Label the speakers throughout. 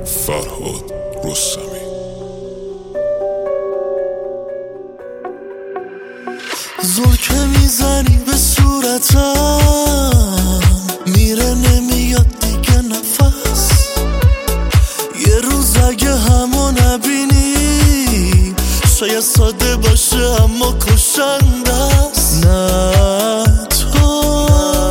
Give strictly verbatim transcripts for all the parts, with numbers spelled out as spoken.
Speaker 1: فرهاد رستمی.
Speaker 2: زل که میزنی به صورتم میره نمیاد دیگه نفس. یه روز اگه همو نبینی شاید ساده باشه اما کشنده است. نه تو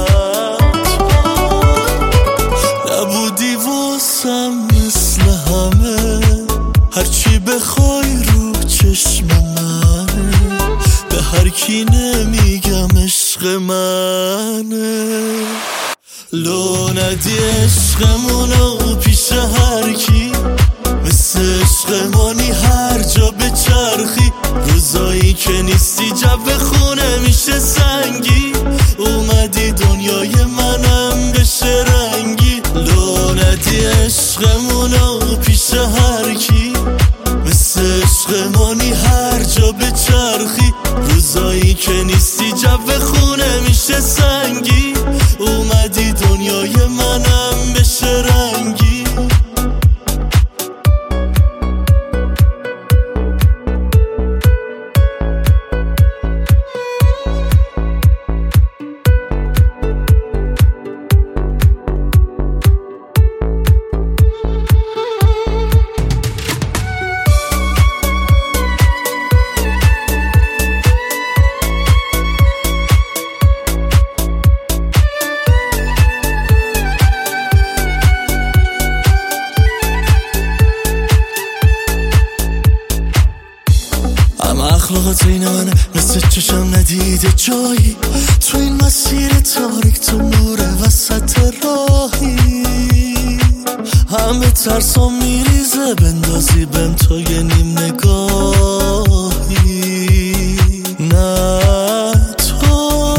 Speaker 2: نبودی واسم مثل همه، هرچی بخوای رو چشم منه، به هر کی نمیگم عشق منه. لو ندی عشقمونو پیش هر کی، مثل عشقمانی هر جا به چرخی. روزایی که نیستی جو خونه میشه سنگی، اومدی دنیای منم بشه رنگی. لو ندی عشقمونو پیش هر کی، مثل عشقمانی هر جا به چرخی. روزایی که نیستی جو خونه میشه سنگی، اومدی دنیای منم بشه رنگی. اخلاقات این منه، مثل چشم ندیده جایی تو این مسیر تاریک. تو نور وسط راهی، همه ترسام میریزه بندازی بهم تو یه نیم نگاهی. نه تو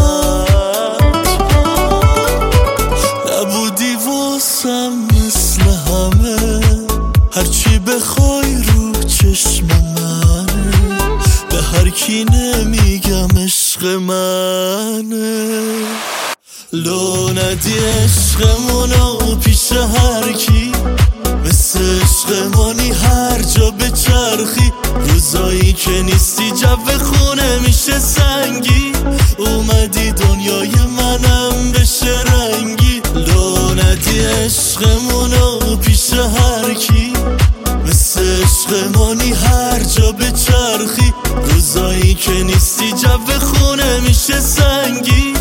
Speaker 2: نبودی واسم مثل همه، هرچی بخوای رو چشم منه، به هر کی نمیگم عشق منه. لو ندی عشقمونو پیش هر کی، مثل عشقمانی هر جا به چرخی. روزایی که نیستی جو خونه میشه سنگی، اومدی دنیای منم بشه رنگی. لو ندی عشقمونو پیش هر کی، مثل عشقمانی هر جا به چرخی. روزایی که نیستی جو خونه میشه سنگی،